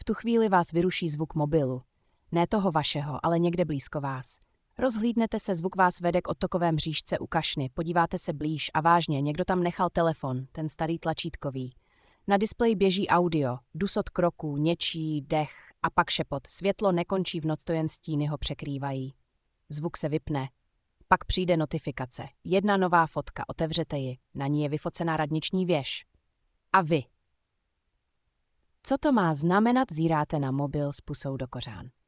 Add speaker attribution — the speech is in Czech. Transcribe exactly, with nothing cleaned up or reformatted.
Speaker 1: V tu chvíli vás vyruší zvuk mobilu. Ne toho vašeho, ale někde blízko vás. Rozhlídnete se, zvuk vás vede k odtokové mřížce u kašny, podíváte se blíž a vážně, někdo tam nechal telefon, ten starý tlačítkový. Na displeji běží audio, dusot kroků, něčí dech a pak šepot. Světlo nekončí v noci, to jen stíny ho překrývají. Zvuk se vypne. Pak přijde notifikace. Jedna nová fotka, otevřete ji. Na ní je vyfocená radniční věž. A vy. Co to má znamenat, zíráte na mobil s pusou do kořán.